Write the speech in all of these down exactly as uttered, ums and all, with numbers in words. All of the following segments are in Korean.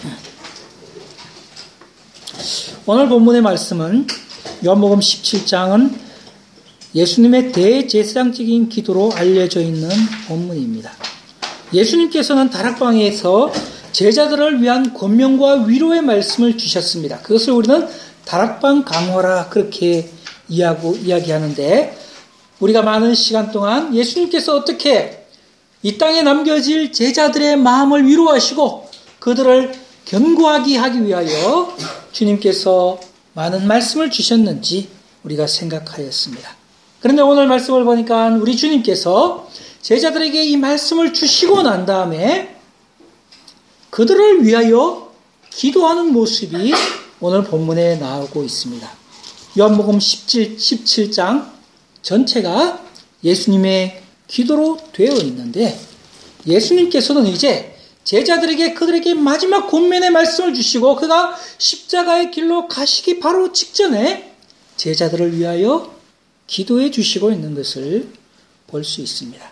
오늘 본문의 말씀은 요한복음 십칠 장은 예수님의 대제사장적인 기도로 알려져 있는 본문입니다. 예수님께서는 다락방에서 제자들을 위한 권면과 위로의 말씀을 주셨습니다. 그것을 우리는 다락방 강화라 그렇게 이야기하는데, 우리가 많은 시간 동안 예수님께서 어떻게 이 땅에 남겨질 제자들의 마음을 위로하시고 그들을 견고하게 하기 위하여 주님께서 많은 말씀을 주셨는지 우리가 생각하였습니다. 그런데 오늘 말씀을 보니까 우리 주님께서 제자들에게 이 말씀을 주시고 난 다음에 그들을 위하여 기도하는 모습이 오늘 본문에 나오고 있습니다. 요한복음 십칠 장 전체가 예수님의 기도로 되어 있는데, 예수님께서는 이제 제자들에게 그들에게 마지막 권면의 말씀을 주시고 그가 십자가의 길로 가시기 바로 직전에 제자들을 위하여 기도해 주시고 있는 것을 볼 수 있습니다.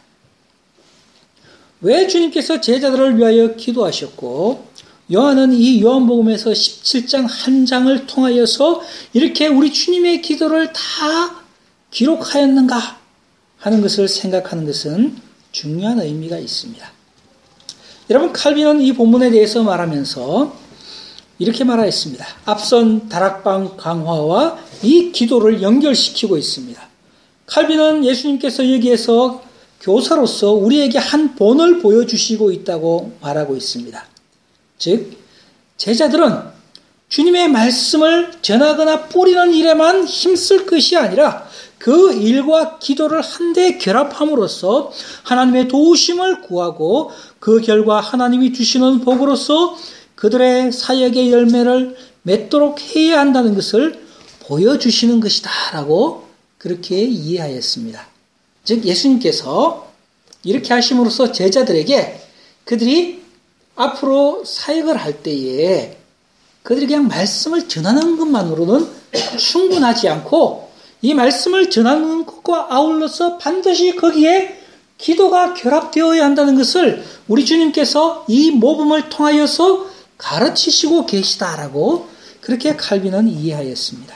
왜 주님께서 제자들을 위하여 기도하셨고, 요한은 이 요한복음에서 십칠 장 한 장을 통하여서 이렇게 우리 주님의 기도를 다 기록하였는가 하는 것을 생각하는 것은 중요한 의미가 있습니다. 여러분, 칼빈은 이 본문에 대해서 말하면서 이렇게 말하였습니다. 앞선 다락방 강화와 이 기도를 연결시키고 있습니다. 칼빈은 예수님께서 여기에서 교사로서 우리에게 한 본을 보여주시고 있다고 말하고 있습니다. 즉, 제자들은 주님의 말씀을 전하거나 뿌리는 일에만 힘쓸 것이 아니라 그 일과 기도를 한데 결합함으로써 하나님의 도우심을 구하고 그 결과 하나님이 주시는 복으로서 그들의 사역의 열매를 맺도록 해야 한다는 것을 보여주시는 것이다 라고 그렇게 이해하였습니다. 즉, 예수님께서 이렇게 하심으로써 제자들에게 그들이 앞으로 사역을 할 때에 그들이 그냥 말씀을 전하는 것만으로는 충분하지 않고 이 말씀을 전하는 것과 아울러서 반드시 거기에 기도가 결합되어야 한다는 것을 우리 주님께서 이 모범을 통하여서 가르치시고 계시다라고 그렇게 칼빈은 이해하였습니다.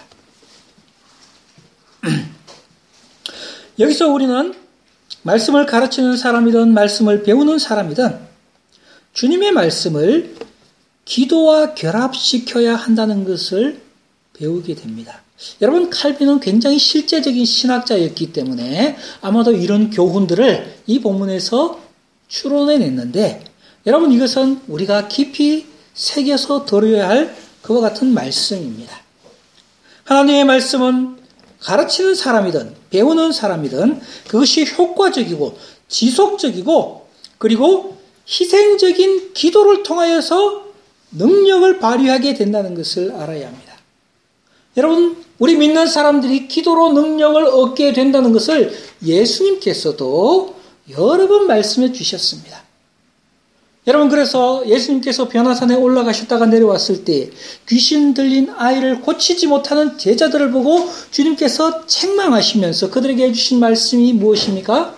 여기서 우리는 말씀을 가르치는 사람이든 말씀을 배우는 사람이든 주님의 말씀을 기도와 결합시켜야 한다는 것을 배우게 됩니다. 여러분, 칼빈은 굉장히 실제적인 신학자였기 때문에 아마도 이런 교훈들을 이 본문에서 추론해냈는데, 여러분, 이것은 우리가 깊이 새겨서 들어야 할 그와 같은 말씀입니다. 하나님의 말씀은 가르치는 사람이든 배우는 사람이든 그것이 효과적이고 지속적이고 그리고 희생적인 기도를 통하여서 능력을 발휘하게 된다는 것을 알아야 합니다. 여러분, 우리 믿는 사람들이 기도로 능력을 얻게 된다는 것을 예수님께서도 여러 번 말씀해 주셨습니다. 여러분, 그래서 예수님께서 변화산에 올라가셨다가 내려왔을 때 귀신 들린 아이를 고치지 못하는 제자들을 보고 주님께서 책망하시면서 그들에게 해주신 말씀이 무엇입니까?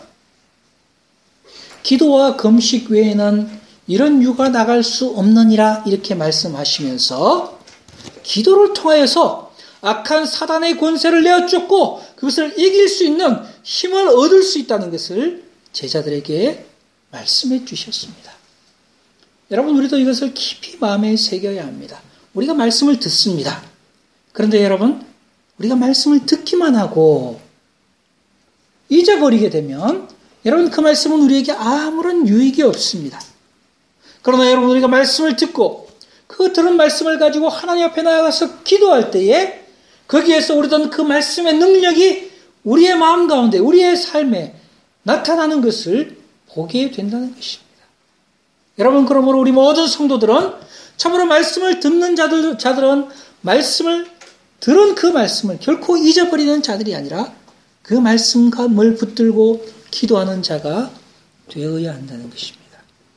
기도와 금식 외에는 이런 유가 나갈 수 없느니라 이렇게 말씀하시면서 기도를 통하여서 악한 사단의 권세를 내어쫓고 그것을 이길 수 있는 힘을 얻을 수 있다는 것을 제자들에게 말씀해 주셨습니다. 여러분, 우리도 이것을 깊이 마음에 새겨야 합니다. 우리가 말씀을 듣습니다. 그런데 여러분, 우리가 말씀을 듣기만 하고 잊어버리게 되면 여러분, 그 말씀은 우리에게 아무런 유익이 없습니다. 그러나 여러분, 우리가 말씀을 듣고 그 들은 말씀을 가지고 하나님 앞에 나아가서 기도할 때에 거기에서 우리는 그 말씀의 능력이 우리의 마음 가운데 우리의 삶에 나타나는 것을 보게 된다는 것입니다. 여러분, 그러므로 우리 모든 성도들은 참으로 말씀을 듣는 자들, 자들은 말씀을 들은 그 말씀을 결코 잊어버리는 자들이 아니라 그 말씀감을 붙들고 기도하는 자가 되어야 한다는 것입니다.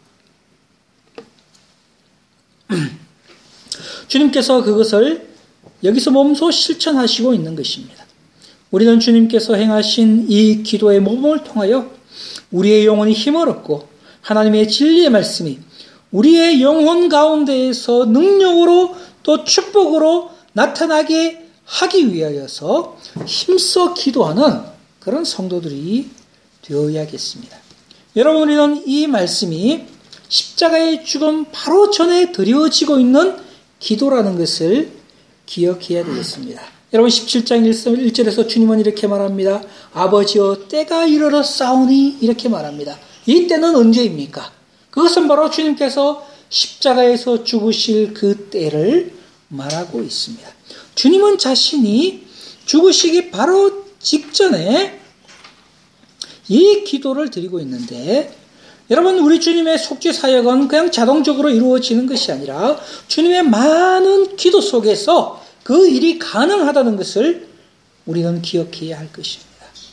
주님께서 그것을 여기서 몸소 실천하시고 있는 것입니다. 우리는 주님께서 행하신 이 기도의 모범을 통하여 우리의 영혼이 힘을 얻고 하나님의 진리의 말씀이 우리의 영혼 가운데에서 능력으로 또 축복으로 나타나게 하기 위하여서 힘써 기도하는 그런 성도들이 되어야겠습니다. 여러분, 우리는 이 말씀이 십자가의 죽음 바로 전에 드려지고 있는 기도라는 것을 기억해야 되겠습니다. 여러분, 십칠 장 일 절에서 주님은 이렇게 말합니다. 아버지여, 때가 이르러 싸우니, 이렇게 말합니다. 이 때는 언제입니까? 그것은 바로 주님께서 십자가에서 죽으실 그 때를 말하고 있습니다. 주님은 자신이 죽으시기 바로 직전에 이 기도를 드리고 있는데, 여러분, 우리 주님의 속죄 사역은 그냥 자동적으로 이루어지는 것이 아니라 주님의 많은 기도 속에서 그 일이 가능하다는 것을 우리는 기억해야 할 것입니다.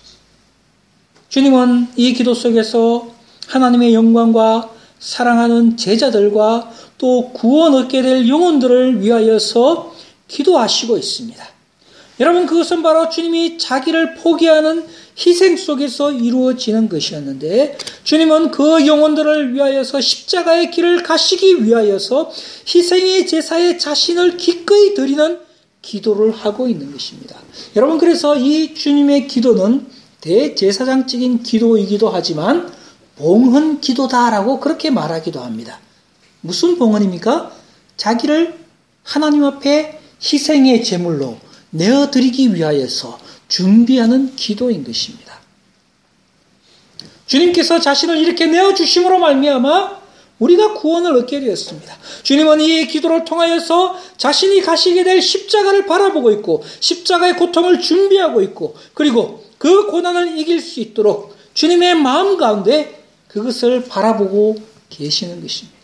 주님은 이 기도 속에서 하나님의 영광과 사랑하는 제자들과 또 구원 얻게 될 영혼들을 위하여서 기도하시고 있습니다. 여러분, 그것은 바로 주님이 자기를 포기하는 희생 속에서 이루어지는 것이었는데, 주님은 그 영혼들을 위하여서 십자가의 길을 가시기 위하여서 희생의 제사에 자신을 기꺼이 드리는 기도를 하고 있는 것입니다. 여러분, 그래서 이 주님의 기도는 대제사장적인 기도이기도 하지만 봉헌 기도다라고 그렇게 말하기도 합니다. 무슨 봉헌입니까? 자기를 하나님 앞에 희생의 제물로 내어드리기 위하여서 준비하는 기도인 것입니다. 주님께서 자신을 이렇게 내어주심으로 말미암아 우리가 구원을 얻게 되었습니다. 주님은 이 기도를 통하여서 자신이 가시게 될 십자가를 바라보고 있고 십자가의 고통을 준비하고 있고, 그리고 그 고난을 이길 수 있도록 주님의 마음 가운데 그것을 바라보고 계시는 것입니다.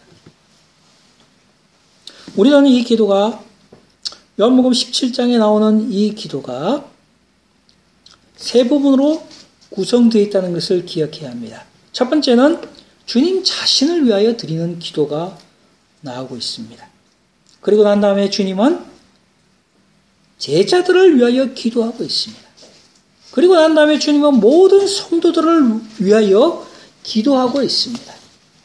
우리는 이 기도가, 요한복음 십칠 장에 나오는 이 기도가 세 부분으로 구성되어 있다는 것을 기억해야 합니다. 첫 번째는 주님 자신을 위하여 드리는 기도가 나오고 있습니다. 그리고 난 다음에 주님은 제자들을 위하여 기도하고 있습니다. 그리고 난 다음에 주님은 모든 성도들을 위하여 기도하고 있습니다.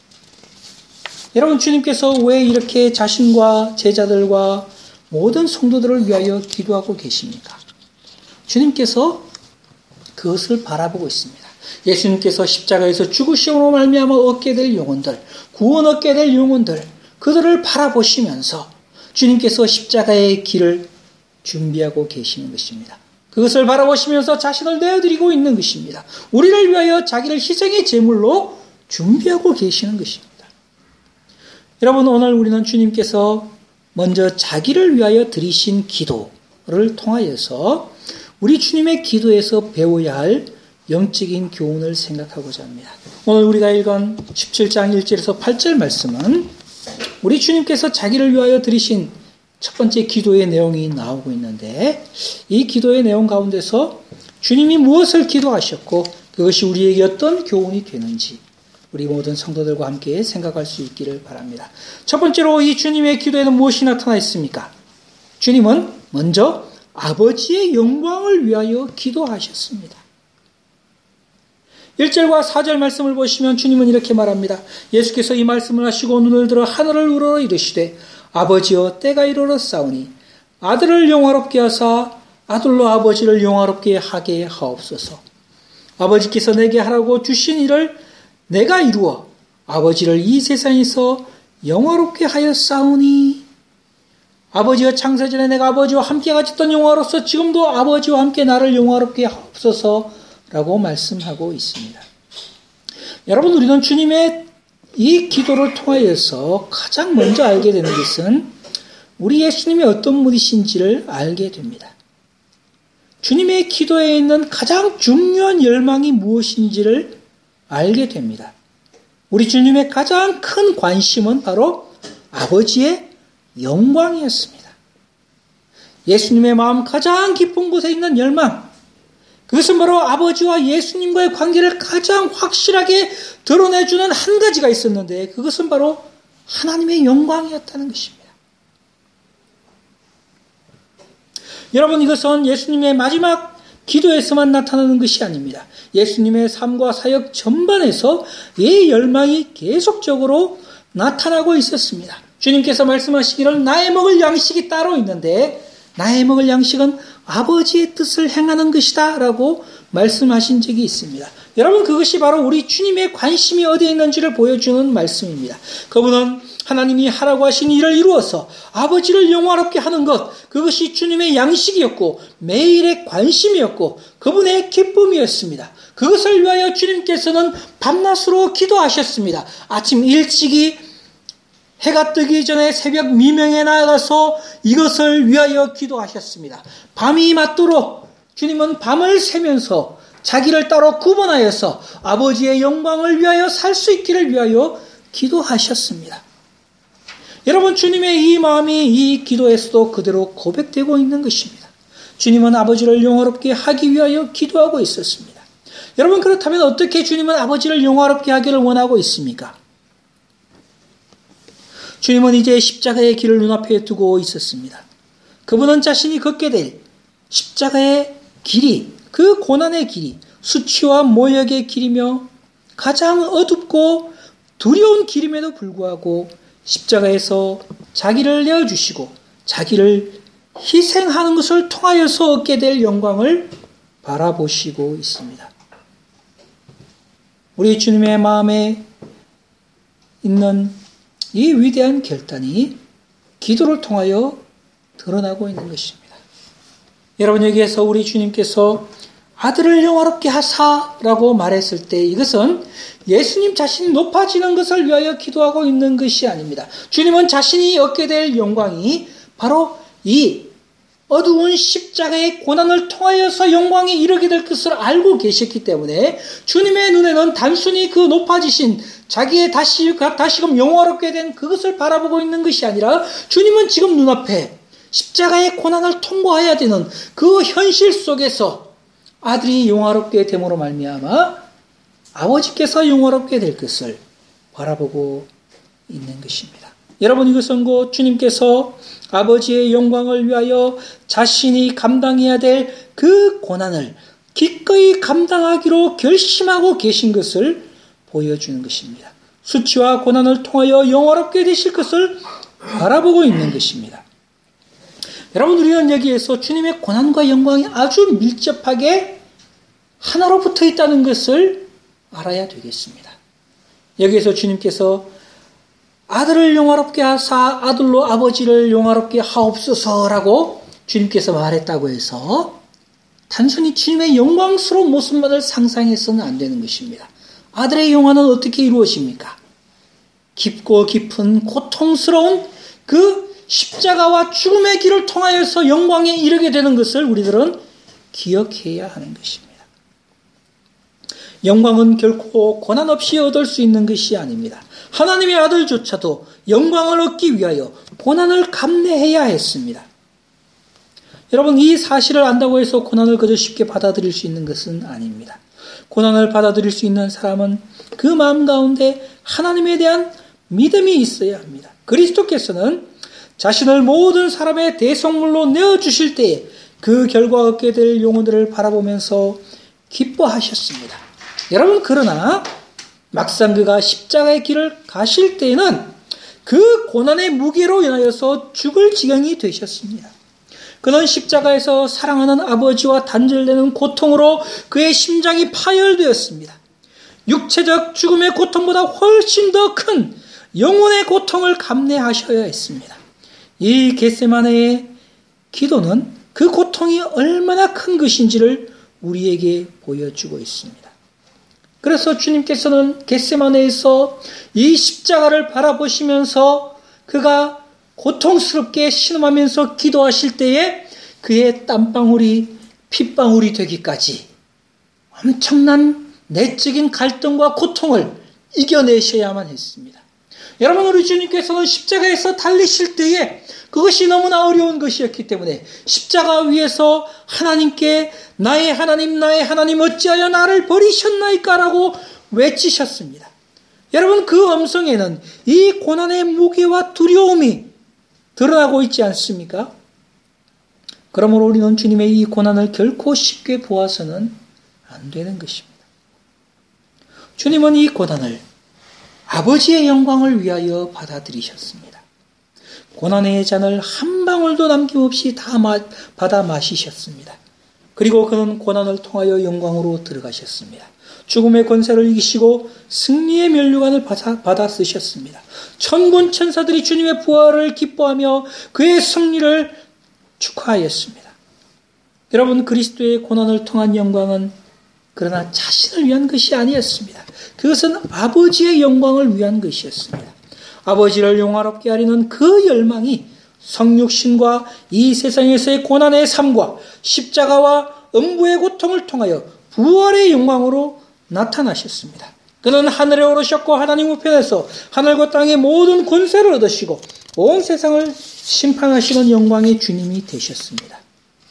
여러분, 주님께서 왜 이렇게 자신과 제자들과 모든 성도들을 위하여 기도하고 계십니까? 주님께서 그것을 바라보고 있습니다. 예수님께서 십자가에서 죽으심으로 말미암아 얻게 될 영혼들, 구원 얻게 될 영혼들, 그들을 바라보시면서 주님께서 십자가의 길을 준비하고 계시는 것입니다. 그것을 바라보시면서 자신을 내어드리고 있는 것입니다. 우리를 위하여 자기를 희생의 제물로 준비하고 계시는 것입니다. 여러분, 오늘 우리는 주님께서 먼저 자기를 위하여 드리신 기도를 통하여서 우리 주님의 기도에서 배워야 할 영적인 교훈을 생각하고자 합니다. 오늘 우리가 읽은 십칠 장 일 절에서 팔 절 말씀은 우리 주님께서 자기를 위하여 드리신 첫 번째 기도의 내용이 나오고 있는데, 이 기도의 내용 가운데서 주님이 무엇을 기도하셨고 그것이 우리에게 어떤 교훈이 되는지 우리 모든 성도들과 함께 생각할 수 있기를 바랍니다. 첫 번째로 이 주님의 기도에는 무엇이 나타나 있습니까? 주님은 먼저 아버지의 영광을 위하여 기도하셨습니다. 일 절과 사 절 말씀을 보시면 주님은 이렇게 말합니다. 예수께서 이 말씀을 하시고 눈을 들어 하늘을 우러러 이르시되 아버지여, 때가 이르러 싸우니 아들을 영화롭게 하사 아들로 아버지를 영화롭게 하게 하옵소서. 아버지께서 내게 하라고 주신 일을 내가 이루어 아버지를 이 세상에서 영화롭게 하여 싸우니, 아버지와 창세전에 내가 아버지와 함께 가졌던 영화로서 지금도 아버지와 함께 나를 영화롭게 하옵소서라고 말씀하고 있습니다. 여러분, 우리는 주님의 이 기도를 통하여서 가장 먼저 알게 되는 것은 우리 예수님이 어떤 분이신지를 알게 됩니다. 주님의 기도에 있는 가장 중요한 열망이 무엇인지를 알게 됩니다. 우리 주님의 가장 큰 관심은 바로 아버지의 영광이었습니다. 예수님의 마음 가장 깊은 곳에 있는 열망, 그것은 바로 아버지와 예수님과의 관계를 가장 확실하게 드러내주는 한 가지가 있었는데, 그것은 바로 하나님의 영광이었다는 것입니다. 여러분, 이것은 예수님의 마지막 기도에서만 나타나는 것이 아닙니다. 예수님의 삶과 사역 전반에서 이 열망이 계속적으로 나타나고 있었습니다. 주님께서 말씀하시기를 나의 먹을 양식이 따로 있는데 나의 먹을 양식은 아버지의 뜻을 행하는 것이다 라고 말씀하신 적이 있습니다. 여러분, 그것이 바로 우리 주님의 관심이 어디에 있는지를 보여주는 말씀입니다. 그분은 하나님이 하라고 하신 일을 이루어서 아버지를 영화롭게 하는 것, 그것이 주님의 양식이었고 매일의 관심이었고 그분의 기쁨이었습니다. 그것을 위하여 주님께서는 밤낮으로 기도하셨습니다. 아침 일찍이 해가 뜨기 전에 새벽 미명에 나가서 이것을 위하여 기도하셨습니다. 밤이 맞도록 주님은 밤을 새면서 자기를 따로 구분하여서 아버지의 영광을 위하여 살 수 있기를 위하여 기도하셨습니다. 여러분, 주님의 이 마음이 이 기도에서도 그대로 고백되고 있는 것입니다. 주님은 아버지를 영화롭게 하기 위하여 기도하고 있었습니다. 여러분, 그렇다면 어떻게 주님은 아버지를 영화롭게 하기를 원하고 있습니까? 주님은 이제 십자가의 길을 눈앞에 두고 있었습니다. 그분은 자신이 걷게 될 십자가의 길이, 그 고난의 길이 수치와 모욕의 길이며 가장 어둡고 두려운 길임에도 불구하고 십자가에서 자기를 내어주시고 자기를 희생하는 것을 통하여서 얻게 될 영광을 바라보시고 있습니다. 우리 주님의 마음에 있는 이 위대한 결단이 기도를 통하여 드러나고 있는 것입니다. 여러분, 여기에서 우리 주님께서 아들을 영화롭게 하사라고 말했을 때 이것은 예수님 자신이 높아지는 것을 위하여 기도하고 있는 것이 아닙니다. 주님은 자신이 얻게 될 영광이 바로 이 어두운 십자가의 고난을 통하여서 영광에 이르게 될 것을 알고 계셨기 때문에 주님의 눈에는 단순히 그 높아지신 자기의 다시, 다시금 영화롭게 된 그것을 바라보고 있는 것이 아니라 주님은 지금 눈앞에 십자가의 고난을 통과해야 되는 그 현실 속에서 아들이 영화롭게 됨으로 말미암아 아버지께서 영화롭게 될 것을 바라보고 있는 것입니다. 여러분, 이것은 곧 주님께서 아버지의 영광을 위하여 자신이 감당해야 될 그 고난을 기꺼이 감당하기로 결심하고 계신 것을 보여주는 것입니다. 수치와 고난을 통하여 영화롭게 되실 것을 바라보고 있는 것입니다. 여러분, 우리는 여기에서 주님의 고난과 영광이 아주 밀접하게 하나로 붙어 있다는 것을 알아야 되겠습니다. 여기에서 주님께서 아들을 영화롭게 하사 아들로 아버지를 영화롭게 하옵소서라고 주님께서 말했다고 해서 단순히 주님의 영광스러운 모습만을 상상해서는 안 되는 것입니다. 아들의 영화는 어떻게 이루어집니까? 깊고 깊은 고통스러운 그 십자가와 죽음의 길을 통하여서 영광에 이르게 되는 것을 우리들은 기억해야 하는 것입니다. 영광은 결코 고난 없이 얻을 수 있는 것이 아닙니다. 하나님의 아들조차도 영광을 얻기 위하여 고난을 감내해야 했습니다. 여러분, 이 사실을 안다고 해서 고난을 그저 쉽게 받아들일 수 있는 것은 아닙니다. 고난을 받아들일 수 있는 사람은 그 마음 가운데 하나님에 대한 믿음이 있어야 합니다. 그리스도께서는 자신을 모든 사람의 대속물로 내어주실 때에 그 결과 얻게 될 영혼들을 바라보면서 기뻐하셨습니다. 여러분, 그러나 막상 그가 십자가의 길을 가실 때에는 그 고난의 무게로 인하여서 죽을 지경이 되셨습니다. 그는 십자가에서 사랑하는 아버지와 단절되는 고통으로 그의 심장이 파열되었습니다. 육체적 죽음의 고통보다 훨씬 더 큰 영혼의 고통을 감내하셔야 했습니다. 이 겟세마네의 기도는 그 고통이 얼마나 큰 것인지를 우리에게 보여주고 있습니다. 그래서 주님께서는 겟세마네에서 이 십자가를 바라보시면서 그가 고통스럽게 신음하면서 기도하실 때에 그의 땀방울이 핏방울이 되기까지 엄청난 내적인 갈등과 고통을 이겨내셔야만 했습니다. 여러분, 우리 주님께서는 십자가에서 달리실 때에 그것이 너무나 어려운 것이었기 때문에 십자가 위에서 하나님께 나의 하나님 나의 하나님 어찌하여 나를 버리셨나이까 라고 외치셨습니다. 여러분, 그 음성에는 이 고난의 무게와 두려움이 드러나고 있지 않습니까? 그러므로 우리는 주님의 이 고난을 결코 쉽게 보아서는 안 되는 것입니다. 주님은 이 고난을 아버지의 영광을 위하여 받아들이셨습니다. 고난의 잔을 한 방울도 남김없이 다 마, 받아 마시셨습니다. 그리고 그는 고난을 통하여 영광으로 들어가셨습니다. 죽음의 권세를 이기시고 승리의 면류관을 받아, 받아 쓰셨습니다. 천군 천사들이 주님의 부활을 기뻐하며 그의 승리를 축하하였습니다. 여러분, 그리스도의 고난을 통한 영광은 그러나 자신을 위한 것이 아니었습니다. 그것은 아버지의 영광을 위한 것이었습니다. 아버지를 영화롭게 하려는 그 열망이 성육신과 이 세상에서의 고난의 삶과 십자가와 음부의 고통을 통하여 부활의 영광으로 나타나셨습니다. 그는 하늘에 오르셨고 하나님 우편에서 하늘과 땅의 모든 권세를 얻으시고 온 세상을 심판하시는 영광의 주님이 되셨습니다.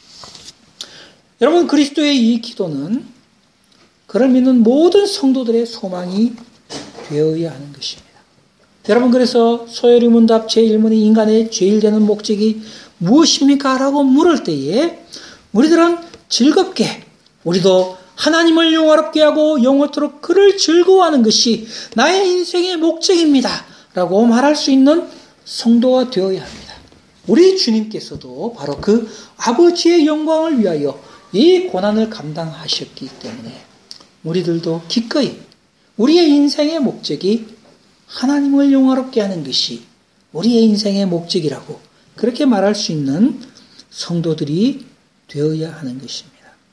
여러분, 그리스도의 이 기도는 그를 믿는 모든 성도들의 소망이 되어야 하는 것입니다. 여러분, 그래서 소요리 문답 제일 문이 인간의 제일 되는 목적이 무엇입니까? 라고 물을 때에 우리들은 즐겁게, 우리도 하나님을 영화롭게 하고 영원토록 그를 즐거워하는 것이 나의 인생의 목적입니다. 라고 말할 수 있는 성도가 되어야 합니다. 우리 주님께서도 바로 그 아버지의 영광을 위하여 이 고난을 감당하셨기 때문에 우리들도 기꺼이 우리의 인생의 목적이 하나님을 영화롭게 하는 것이 우리의 인생의 목적이라고 그렇게 말할 수 있는 성도들이 되어야 하는 것입니다.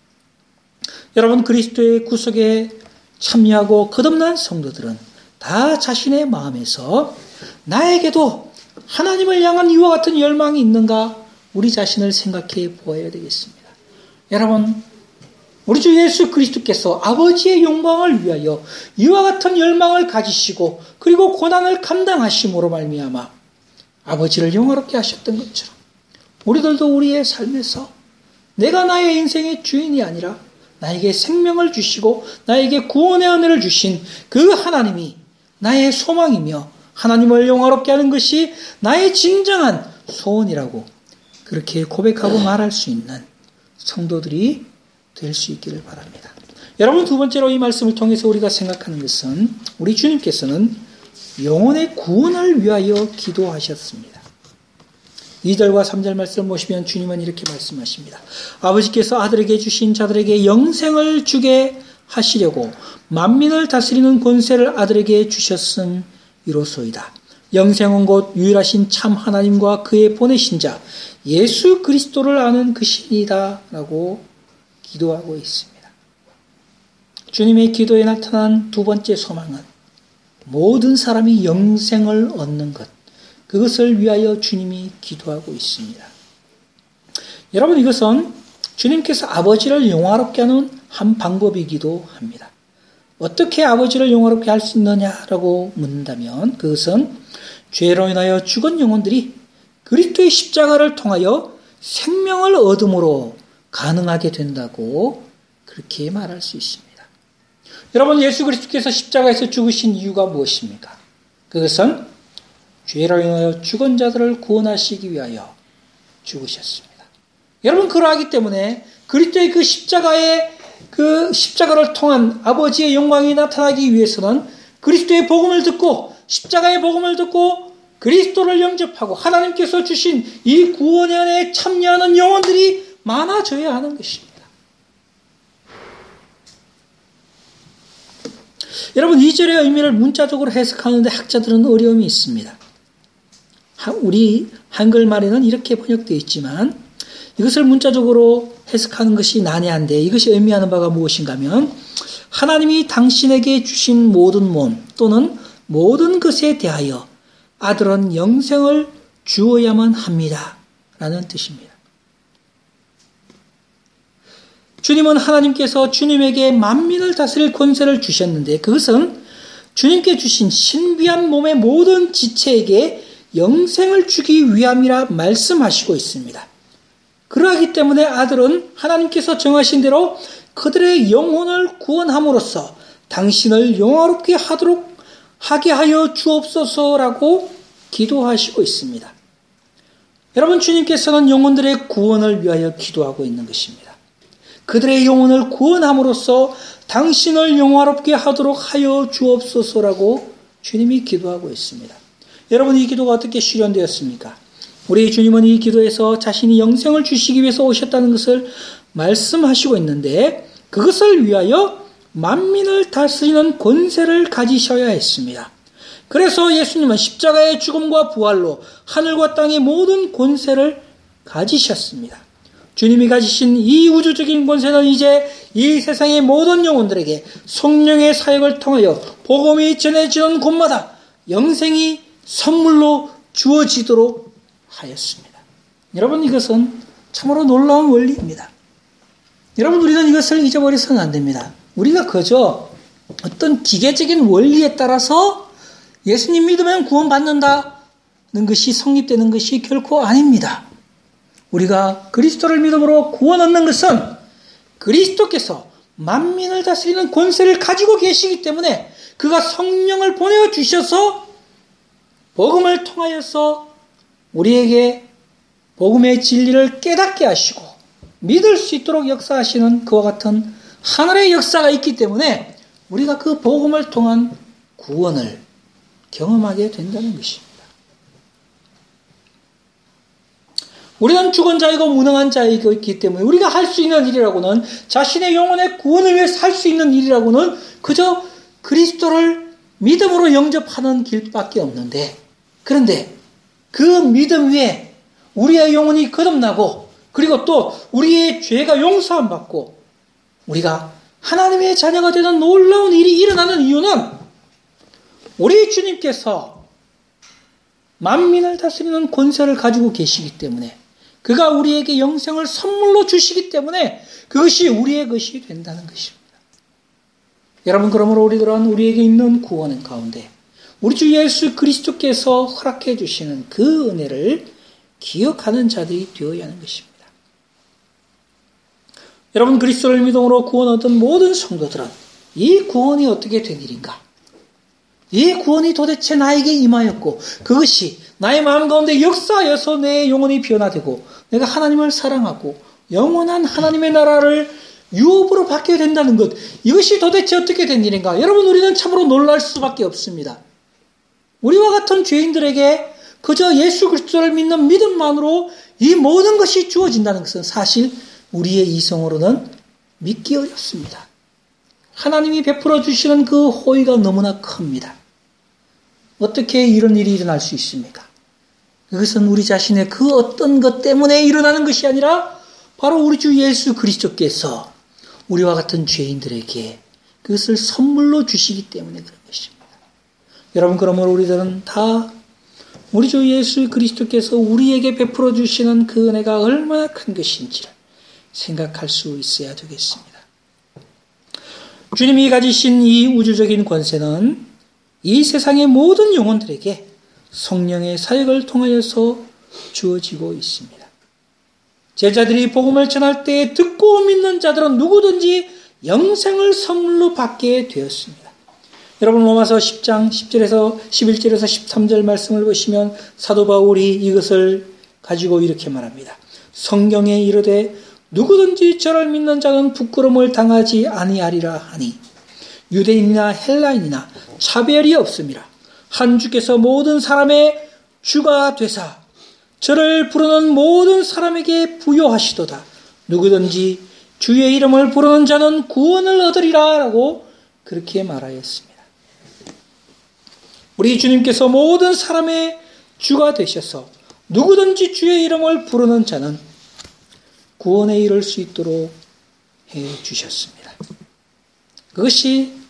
여러분, 그리스도의 구속에 참여하고 거듭난 성도들은 다 자신의 마음에서 나에게도 하나님을 향한 이와 같은 열망이 있는가 우리 자신을 생각해 보아야 되겠습니다. 여러분, 우리 주 예수 그리스도께서 아버지의 영광을 위하여 이와 같은 열망을 가지시고 그리고 고난을 감당하심으로 말미암아 아버지를 영화롭게 하셨던 것처럼 우리들도 우리의 삶에서 내가 나의 인생의 주인이 아니라 나에게 생명을 주시고 나에게 구원의 은혜를 주신 그 하나님이 나의 소망이며 하나님을 영화롭게 하는 것이 나의 진정한 소원이라고 그렇게 고백하고 말할 수 있는 성도들이 될 수 있기를 바랍니다. 여러분, 두 번째로 이 말씀을 통해서 우리가 생각하는 것은 우리 주님께서는 영혼의 구원을 위하여 기도하셨습니다. 이 절과 삼 절 말씀을 보시면 주님은 이렇게 말씀하십니다. 아버지께서 아들에게 주신 자들에게 영생을 주게 하시려고 만민을 다스리는 권세를 아들에게 주셨음이로소이다. 영생은 곧 유일하신 참 하나님과 그의 보내신 자 예수 그리스도를 아는 것이니이다 라고 기도하고 있습니다. 주님의 기도에 나타난 두 번째 소망은 모든 사람이 영생을 얻는 것, 그것을 위하여 주님이 기도하고 있습니다. 여러분, 이것은 주님께서 아버지를 영화롭게 하는 한 방법이기도 합니다. 어떻게 아버지를 영화롭게 할 수 있느냐라고 묻는다면 그것은 죄로 인하여 죽은 영혼들이 그리스도의 십자가를 통하여 생명을 얻음으로 가능하게 된다고 그렇게 말할 수 있습니다. 여러분, 예수 그리스도께서 십자가에서 죽으신 이유가 무엇입니까? 그것은 죄로 인하여 죽은 자들을 구원하시기 위하여 죽으셨습니다. 여러분, 그러하기 때문에 그리스도의 그 십자가의 그 십자가를 통한 아버지의 영광이 나타나기 위해서는 그리스도의 복음을 듣고 십자가의 복음을 듣고 그리스도를 영접하고 하나님께서 주신 이 구원의 은혜에 참여하는 영혼들이 많아져야 하는 것입니다. 여러분, 이 절의 의미를 문자적으로 해석하는데 학자들은 어려움이 있습니다. 우리 한글말에는 이렇게 번역되어 있지만 이것을 문자적으로 해석하는 것이 난해한데 이것이 의미하는 바가 무엇인가 하면 하나님이 당신에게 주신 모든 몸 또는 모든 것에 대하여 아들은 영생을 주어야만 합니다 라는 뜻입니다. 주님은 하나님께서 주님에게 만민을 다스릴 권세를 주셨는데 그것은 주님께 주신 신비한 몸의 모든 지체에게 영생을 주기 위함이라 말씀하시고 있습니다. 그러하기 때문에 아들은 하나님께서 정하신 대로 그들의 영혼을 구원함으로써 당신을 영화롭게 하도록 하게 하여 주옵소서라고 기도하시고 있습니다. 여러분, 주님께서는 영혼들의 구원을 위하여 기도하고 있는 것입니다. 그들의 영혼을 구원함으로써 당신을 영화롭게 하도록 하여 주옵소서라고 주님이 기도하고 있습니다. 여러분, 이 기도가 어떻게 실현되었습니까? 우리 주님은 이 기도에서 자신이 영생을 주시기 위해서 오셨다는 것을 말씀하시고 있는데, 그것을 위하여 만민을 다스리는 권세를 가지셔야 했습니다. 그래서 예수님은 십자가의 죽음과 부활로 하늘과 땅의 모든 권세를 가지셨습니다. 주님이 가지신 이 우주적인 권세는 이제 이 세상의 모든 영혼들에게 성령의 사역을 통하여 복음이 전해지는 곳마다 영생이 선물로 주어지도록 하였습니다. 여러분, 이것은 참으로 놀라운 원리입니다. 여러분, 우리는 이것을 잊어버려서는 안 됩니다. 우리가 그저 어떤 기계적인 원리에 따라서 예수님 믿으면 구원받는다는 것이 성립되는 것이 결코 아닙니다. 우리가 그리스도를 믿음으로 구원 얻는 것은 그리스도께서 만민을 다스리는 권세를 가지고 계시기 때문에 그가 성령을 보내주셔서 복음을 통하여서 우리에게 복음의 진리를 깨닫게 하시고 믿을 수 있도록 역사하시는 그와 같은 하늘의 역사가 있기 때문에 우리가 그 복음을 통한 구원을 경험하게 된다는 것입니다. 우리는 죽은 자이고 무능한 자이기 때문에 우리가 할 수 있는 일이라고는, 자신의 영혼의 구원을 위해서 할 수 있는 일이라고는 그저 그리스도를 믿음으로 영접하는 길밖에 없는데, 그런데 그 믿음 위에 우리의 영혼이 거듭나고, 그리고 또 우리의 죄가 용서함 받고 우리가 하나님의 자녀가 되는 놀라운 일이 일어나는 이유는 우리 주님께서 만민을 다스리는 권세를 가지고 계시기 때문에, 그가 우리에게 영생을 선물로 주시기 때문에 그것이 우리의 것이 된다는 것입니다. 여러분, 그러므로 우리들은 우리에게 있는 구원 가운데 우리 주 예수 그리스도께서 허락해 주시는 그 은혜를 기억하는 자들이 되어야 하는 것입니다. 여러분, 그리스도를 믿음으로 구원 얻은 모든 성도들은 이 구원이 어떻게 된 일인가? 이 구원이 도대체 나에게 임하였고 그것이 나의 마음 가운데 역사하여서 내 영혼이 변화되고 내가 하나님을 사랑하고 영원한 하나님의 나라를 유업으로 받게 된다는 것, 이것이 도대체 어떻게 된 일인가? 여러분, 우리는 참으로 놀랄 수밖에 없습니다. 우리와 같은 죄인들에게 그저 예수 그리스도를 믿는 믿음만으로 이 모든 것이 주어진다는 것은 사실 우리의 이성으로는 믿기 어렵습니다. 하나님이 베풀어 주시는 그 호의가 너무나 큽니다. 어떻게 이런 일이 일어날 수 있습니까? 그것은 우리 자신의 그 어떤 것 때문에 일어나는 것이 아니라 바로 우리 주 예수 그리스도께서 우리와 같은 죄인들에게 그것을 선물로 주시기 때문에 그런 것입니다. 여러분, 그러므로 우리들은 다 우리 주 예수 그리스도께서 우리에게 베풀어 주시는 그 은혜가 얼마나 큰 것인지를 생각할 수 있어야 되겠습니다. 주님이 가지신 이 우주적인 권세는 이 세상의 모든 영혼들에게 성령의 사역을 통하여서 주어지고 있습니다. 제자들이 복음을 전할 때 듣고 믿는 자들은 누구든지 영생을 선물로 받게 되었습니다. 여러분, 로마서 십 장 십 절에서 십일 절에서 십삼 절 말씀을 보시면 사도 바울이 이것을 가지고 이렇게 말합니다. 성경에 이르되 누구든지 저를 믿는 자는 부끄러움을 당하지 아니하리라 하니 유대인이나 헬라인이나 차별이 없음이라. 한 주께서 모든 사람의 주가 되사 저를 부르는 모든 사람에게 부여하시도다. 누구든지 주의 이름을 부르는 자는 구원을 얻으리라 라고 그렇게 말하였습니다. 우리 주님께서 모든 사람의 주가 되셔서 누구든지 주의 이름을 부르는 자는 구원에 이를 수 있도록 해 주셨습니다. 그것이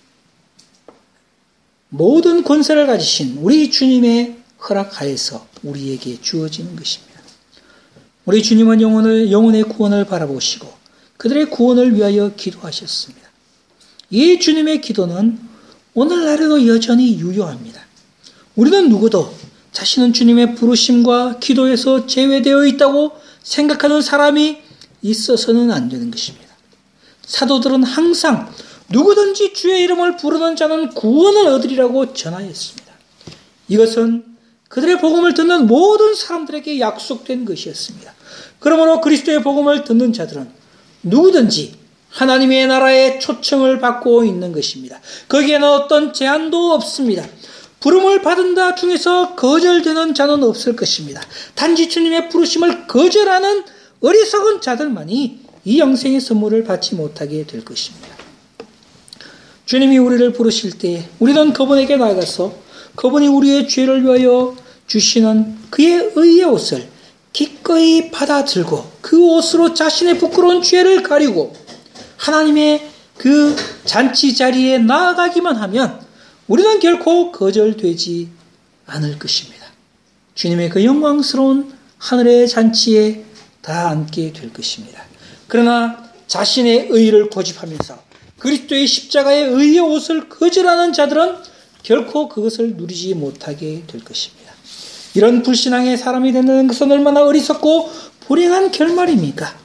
모든 권세를 가지신 우리 주님의 허락하에서 우리에게 주어지는 것입니다. 우리 주님은 영혼을, 영혼의 구원을 바라보시고 그들의 구원을 위하여 기도하셨습니다. 이 주님의 기도는 오늘날에도 여전히 유효합니다. 우리는 누구도 자신은 주님의 부르심과 기도에서 제외되어 있다고 생각하는 사람이 있어서는 안 되는 것입니다. 사도들은 항상 누구든지 주의 이름을 부르는 자는 구원을 얻으리라고 전하였습니다. 이것은 그들의 복음을 듣는 모든 사람들에게 약속된 것이었습니다. 그러므로 그리스도의 복음을 듣는 자들은 누구든지 하나님의 나라의 초청을 받고 있는 것입니다. 거기에는 어떤 제한도 없습니다. 부름을 받은 자 중에서 거절되는 자는 없을 것입니다. 단지 주님의 부르심을 거절하는 어리석은 자들만이 이 영생의 선물을 받지 못하게 될 것입니다. 주님이 우리를 부르실 때 우리는 그분에게 나아가서 그분이 우리의 죄를 위하여 주시는 그의 의의 옷을 기꺼이 받아들고 그 옷으로 자신의 부끄러운 죄를 가리고 하나님의 그 잔치 자리에 나아가기만 하면 우리는 결코 거절되지 않을 것입니다. 주님의 그 영광스러운 하늘의 잔치에 다 앉게 될 것입니다. 그러나 자신의 의를 고집하면서 그리스도의 십자가의 의의 옷을 거절하는 자들은 결코 그것을 누리지 못하게 될 것입니다. 이런 불신앙의 사람이 된다는 것은 얼마나 어리석고 불행한 결말입니까?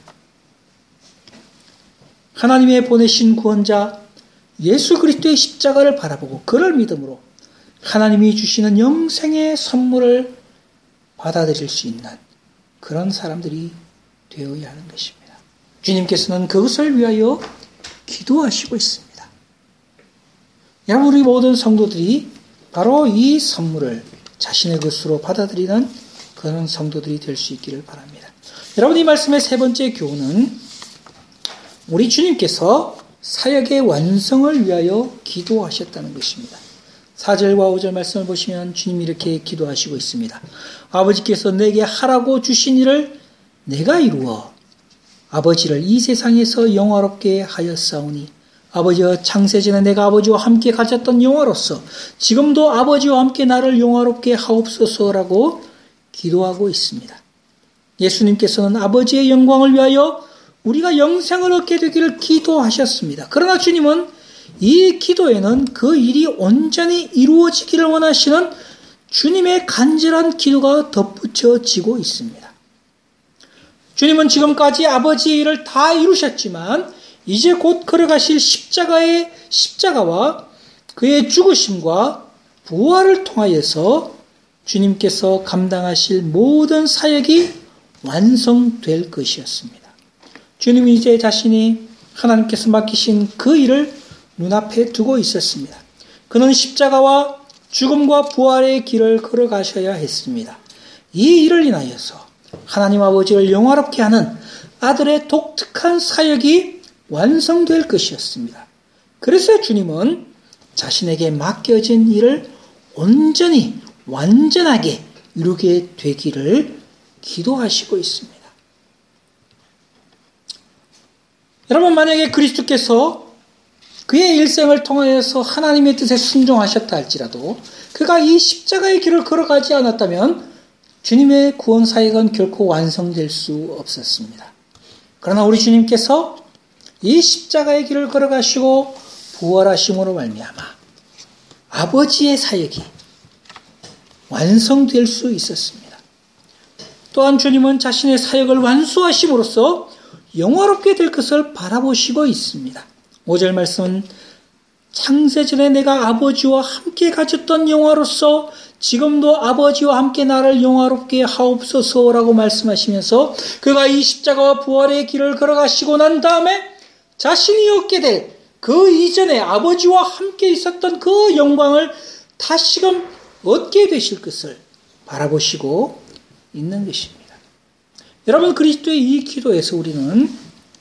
하나님의 보내신 구원자 예수 그리스도의 십자가를 바라보고 그를 믿음으로 하나님이 주시는 영생의 선물을 받아들일 수 있는 그런 사람들이 되어야 하는 것입니다. 주님께서는 그것을 위하여 기도하시고 있습니다. 여러분, 우리 모든 성도들이 바로 이 선물을 자신의 것으로 받아들이는 그런 성도들이 될 수 있기를 바랍니다. 여러분, 이 말씀의 세 번째 교훈은 우리 주님께서 사역의 완성을 위하여 기도하셨다는 것입니다. 사 절과 오 절 말씀을 보시면 주님이 이렇게 기도하시고 있습니다. 아버지께서 내게 하라고 주신 일을 내가 이루어 아버지를 이 세상에서 영화롭게 하였사오니 아버지와 창세전에 내가 아버지와 함께 가졌던 영화로서 지금도 아버지와 함께 나를 영화롭게 하옵소서라고 기도하고 있습니다. 예수님께서는 아버지의 영광을 위하여 우리가 영생을 얻게 되기를 기도하셨습니다. 그러나 주님은 이 기도에는 그 일이 온전히 이루어지기를 원하시는 주님의 간절한 기도가 덧붙여지고 있습니다. 주님은 지금까지 아버지의 일을 다 이루셨지만 이제 곧 걸어가실 십자가의 십자가와 그의 죽으심과 부활을 통하여서 주님께서 감당하실 모든 사역이 완성될 것이었습니다. 주님이 이제 자신이 하나님께서 맡기신 그 일을 눈앞에 두고 있었습니다. 그는 십자가와 죽음과 부활의 길을 걸어가셔야 했습니다. 이 일을 인하여서 하나님 아버지를 영화롭게 하는 아들의 독특한 사역이 완성될 것이었습니다. 그래서 주님은 자신에게 맡겨진 일을 온전히 완전하게 이루게 되기를 기도하시고 있습니다. 여러분, 만약에 그리스도께서 그의 일생을 통하여서 하나님의 뜻에 순종하셨다 할지라도 그가 이 십자가의 길을 걸어가지 않았다면 주님의 구원 사역은 결코 완성될 수 없었습니다. 그러나 우리 주님께서 이 십자가의 길을 걸어가시고 부활하심으로 말미암아 아버지의 사역이 완성될 수 있었습니다. 또한 주님은 자신의 사역을 완수하심으로써 영화롭게 될 것을 바라보시고 있습니다. 오 절 말씀은 창세전에 내가 아버지와 함께 가졌던 영화로서 지금도 아버지와 함께 나를 영화롭게 하옵소서라고 말씀하시면서 그가 이 십자가와 부활의 길을 걸어가시고 난 다음에 자신이 얻게 될 그 이전에 아버지와 함께 있었던 그 영광을 다시금 얻게 되실 것을 바라보시고 있는 것입니다. 여러분, 그리스도의 이 기도에서 우리는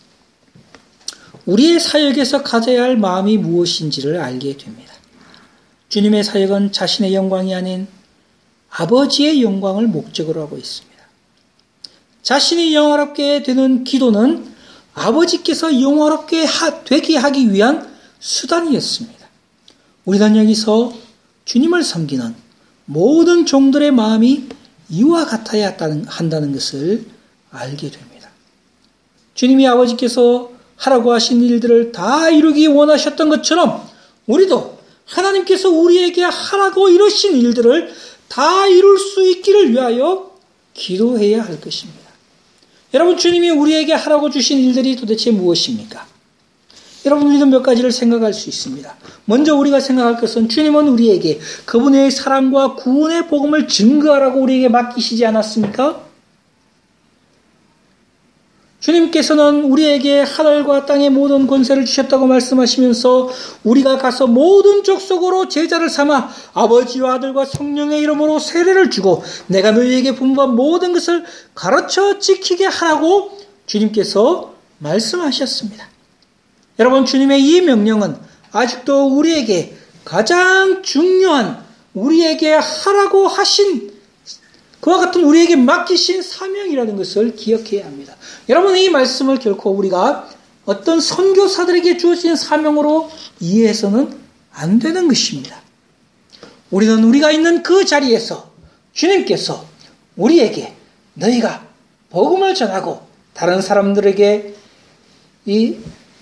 우리의 사역에서 가져야 할 마음이 무엇인지를 알게 됩니다. 주님의 사역은 자신의 영광이 아닌 아버지의 영광을 목적으로 하고 있습니다. 자신이 영화롭게 되는 기도는 아버지께서 영화롭게 되게 하기 위한 수단이었습니다. 우리는 여기서 주님을 섬기는 모든 종들의 마음이 이와 같아야 한다는 것을 알게 됩니다. 주님이 아버지께서 하라고 하신 일들을 다 이루기 원하셨던 것처럼 우리도 하나님께서 우리에게 하라고 이루신 일들을 다 이룰 수 있기를 위하여 기도해야 할 것입니다. 여러분, 주님이 우리에게 하라고 주신 일들이 도대체 무엇입니까? 여러분, 우리는 몇 가지를 생각할 수 있습니다. 먼저 우리가 생각할 것은 주님은 우리에게 그분의 사랑과 구원의 복음을 증거하라고 우리에게 맡기시지 않았습니까? 주님께서는 우리에게 하늘과 땅의 모든 권세를 주셨다고 말씀하시면서 우리가 가서 모든 족속으로 제자를 삼아 아버지와 아들과 성령의 이름으로 세례를 주고 내가 너희에게 분부한 모든 것을 가르쳐 지키게 하라고 주님께서 말씀하셨습니다. 여러분, 주님의 이 명령은 아직도 우리에게 가장 중요한, 우리에게 하라고 하신, 그와 같은 우리에게 맡기신 사명이라는 것을 기억해야 합니다. 여러분, 이 말씀을 결코 우리가 어떤 선교사들에게 주어진 사명으로 이해해서는 안 되는 것입니다. 우리는 우리가 있는 그 자리에서 주님께서 우리에게 너희가 복음을 전하고 다른 사람들에게 이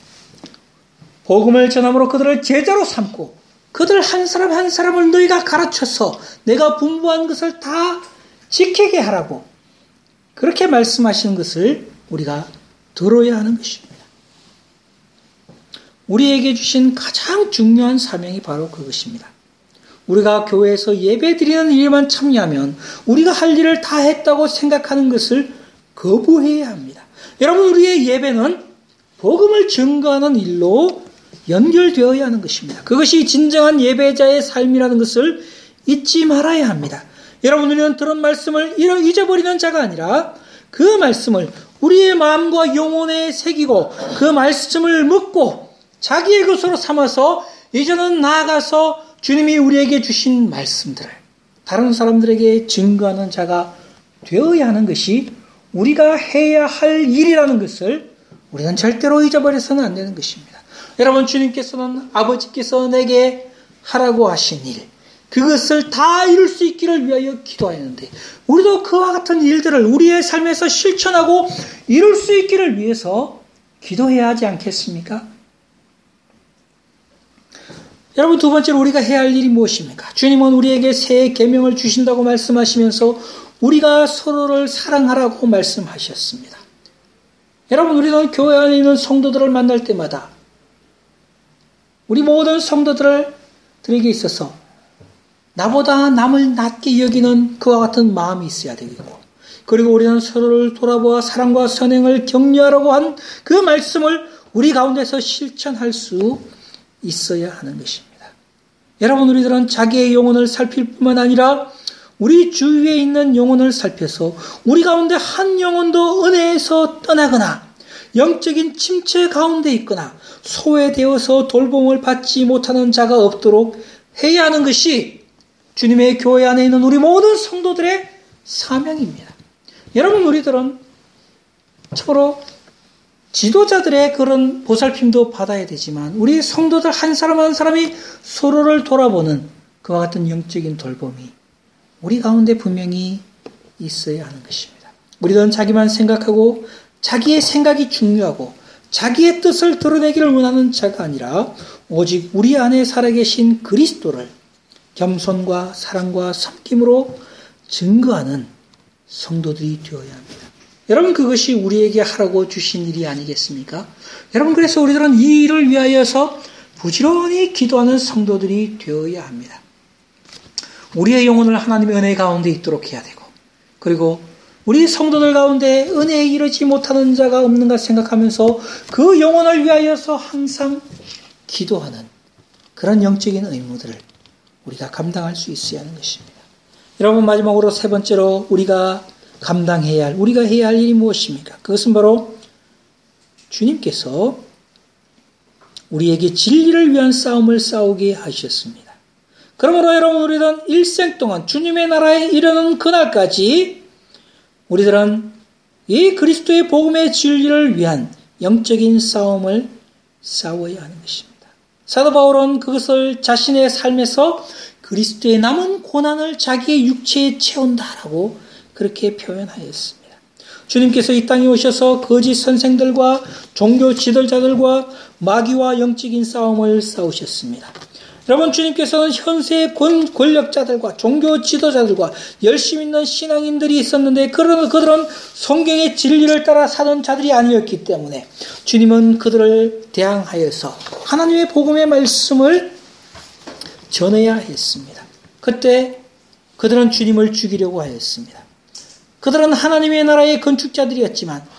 복음을 전함으로 그들을 제자로 삼고 그들 한 사람 한 사람을 너희가 가르쳐서 내가 분부한 것을 다 지키게 하라고 그렇게 말씀하시는 것을 우리가 들어야 하는 것입니다. 우리에게 주신 가장 중요한 사명이 바로 그것입니다. 우리가 교회에서 예배 드리는 일에만 참여하면 우리가 할 일을 다 했다고 생각하는 것을 거부해야 합니다. 여러분, 우리의 예배는 복음을 증거하는 일로 연결되어야 하는 것입니다. 그것이 진정한 예배자의 삶이라는 것을 잊지 말아야 합니다. 여러분, 우리는 들은 말씀을 잊어버리는 자가 아니라 그 말씀을 우리의 마음과 영혼에 새기고 그 말씀을 묻고 자기의 것으로 삼아서 이제는 나아가서 주님이 우리에게 주신 말씀들을 다른 사람들에게 증거하는 자가 되어야 하는 것이 우리가 해야 할 일이라는 것을 우리는 절대로 잊어버려서는 안 되는 것입니다. 여러분, 주님께서는 아버지께서 내게 하라고 하신 일, 그것을 다 이룰 수 있기를 위하여 기도하였는데 우리도 그와 같은 일들을 우리의 삶에서 실천하고 이룰 수 있기를 위해서 기도해야 하지 않겠습니까? 여러분, 두 번째로 우리가 해야 할 일이 무엇입니까? 주님은 우리에게 새 계명을 주신다고 말씀하시면서 우리가 서로를 사랑하라고 말씀하셨습니다. 여러분, 우리는 교회 안에 있는 성도들을 만날 때마다 우리 모든 성도들에게 있어서 나보다 남을 낮게 여기는 그와 같은 마음이 있어야 되고, 그리고 우리는 서로를 돌아보아 사랑과 선행을 격려하라고 한 그 말씀을 우리 가운데서 실천할 수 있어야 하는 것입니다. 여러분, 우리들은 자기의 영혼을 살필 뿐만 아니라 우리 주위에 있는 영혼을 살펴서 우리 가운데 한 영혼도 은혜에서 떠나거나 영적인 침체 가운데 있거나 소외되어서 돌봄을 받지 못하는 자가 없도록 해야 하는 것이 주님의 교회 안에 있는 우리 모든 성도들의 사명입니다. 여러분, 우리들은 참으로 지도자들의 그런 보살핌도 받아야 되지만 우리 성도들 한 사람 한 사람이 서로를 돌아보는 그와 같은 영적인 돌봄이 우리 가운데 분명히 있어야 하는 것입니다. 우리는 자기만 생각하고 자기의 생각이 중요하고 자기의 뜻을 드러내기를 원하는 자가 아니라 오직 우리 안에 살아계신 그리스도를 겸손과 사랑과 섬김으로 증거하는 성도들이 되어야 합니다. 여러분, 그것이 우리에게 하라고 주신 일이 아니겠습니까? 여러분, 그래서 우리들은 이 일을 위하여서 부지런히 기도하는 성도들이 되어야 합니다. 우리의 영혼을 하나님의 은혜 가운데 있도록 해야 되고, 그리고 우리 성도들 가운데 은혜에 이르지 못하는 자가 없는가 생각하면서 그 영혼을 위하여서 항상 기도하는 그런 영적인 의무들을 우리가 감당할 수 있어야 하는 것입니다. 여러분, 마지막으로 세 번째로 우리가 감당해야 할, 우리가 해야 할 일이 무엇입니까? 그것은 바로 주님께서 우리에게 진리를 위한 싸움을 싸우게 하셨습니다. 그러므로 여러분, 우리는 일생 동안 주님의 나라에 이르는 그날까지 우리들은 이 그리스도의 복음의 진리를 위한 영적인 싸움을 싸워야 하는 것입니다. 사도 바울은 그것을 자신의 삶에서 그리스도의 남은 고난을 자기의 육체에 채운다라고 그렇게 표현하였습니다. 주님께서 이 땅에 오셔서 거짓 선생들과 종교 지도자들과 마귀와 영적인 싸움을 싸우셨습니다. 여러분, 주님께서는 현세의 권력자들과 종교 지도자들과 열심 있는 신앙인들이 있었는데 그러나 그들은 성경의 진리를 따라 사는 자들이 아니었기 때문에 주님은 그들을 대항하여서 하나님의 복음의 말씀을 전해야 했습니다. 그때 그들은 주님을 죽이려고 하였습니다. 그들은 하나님의 나라의 건축자들이었지만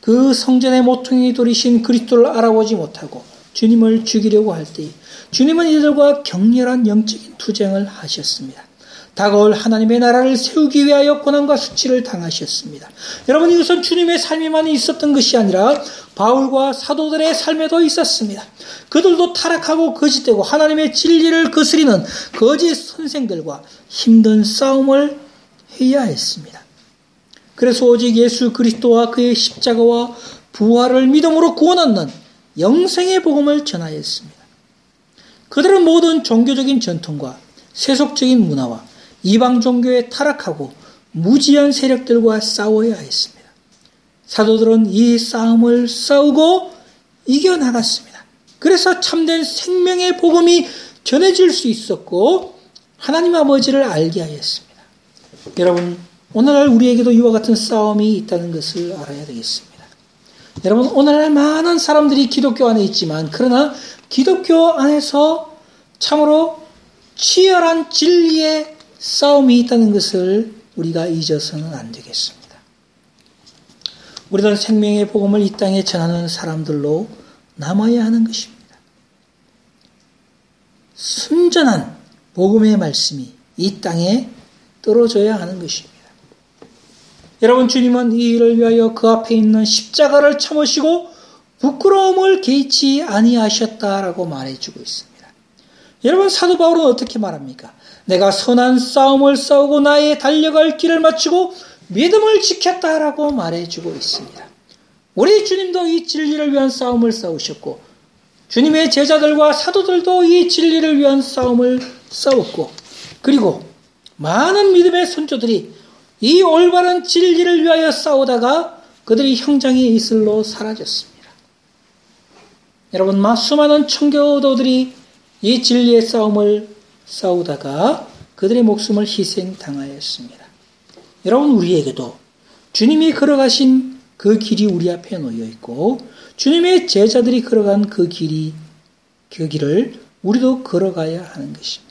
그 성전의 모퉁이 돌이신 그리스도를 알아보지 못하고 주님을 죽이려고 할 때 주님은 이들과 격렬한 영적인 투쟁을 하셨습니다. 다가올 하나님의 나라를 세우기 위하여 고난과 수치를 당하셨습니다. 여러분, 이것은 주님의 삶에만 있었던 것이 아니라 바울과 사도들의 삶에도 있었습니다. 그들도 타락하고 거짓되고 하나님의 진리를 거스리는 거짓 선생들과 힘든 싸움을 해야 했습니다. 그래서 오직 예수 그리스도와 그의 십자가와 부활을 믿음으로 구원 얻는 영생의 복음을 전하였습니다. 그들은 모든 종교적인 전통과 세속적인 문화와 이방 종교에 타락하고 무지한 세력들과 싸워야 했습니다. 사도들은 이 싸움을 싸우고 이겨나갔습니다. 그래서 참된 생명의 복음이 전해질 수 있었고 하나님 아버지를 알게 하였습니다. 여러분, 오늘날 우리에게도 이와 같은 싸움이 있다는 것을 알아야 되겠습니다. 여러분, 오늘날 많은 사람들이 기독교 안에 있지만 그러나 기독교 안에서 참으로 치열한 진리의 싸움이 있다는 것을 우리가 잊어서는 안 되겠습니다. 우리는 생명의 복음을 이 땅에 전하는 사람들로 남아야 하는 것입니다. 순전한 복음의 말씀이 이 땅에 떨어져야 하는 것입니다. 여러분, 주님은 이 일을 위하여 그 앞에 있는 십자가를 참으시고 부끄러움을 개의치 아니하셨다라고 말해주고 있습니다. 여러분, 사도 바울은 어떻게 말합니까? 내가 선한 싸움을 싸우고 나의 달려갈 길을 마치고 믿음을 지켰다라고 말해주고 있습니다. 우리 주님도 이 진리를 위한 싸움을 싸우셨고 주님의 제자들과 사도들도 이 진리를 위한 싸움을 싸웠고 그리고 많은 믿음의 선조들이 이 올바른 진리를 위하여 싸우다가 그들이 형장의 이슬로 사라졌습니다. 여러분, 수많은 청교도들이 이 진리의 싸움을 싸우다가 그들의 목숨을 희생당하였습니다. 여러분, 우리에게도 주님이 걸어가신 그 길이 우리 앞에 놓여 있고 주님의 제자들이 걸어간 그 길이 그 길을 우리도 걸어가야 하는 것입니다.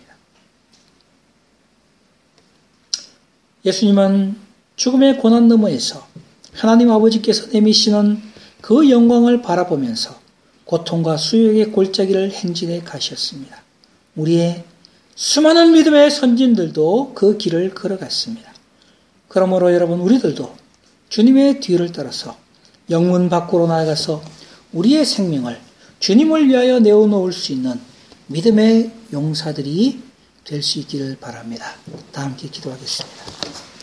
예수님은 죽음의 고난 너머에서 하나님 아버지께서 내미시는 그 영광을 바라보면서 고통과 수욕의 골짜기를 행진해 가셨습니다. 우리의 수많은 믿음의 선진들도 그 길을 걸어갔습니다. 그러므로 여러분, 우리들도 주님의 뒤를 따라서 영문 밖으로 나아가서 우리의 생명을 주님을 위하여 내어놓을 수 있는 믿음의 용사들이 될 수 있기를 바랍니다. 다 함께 기도하겠습니다.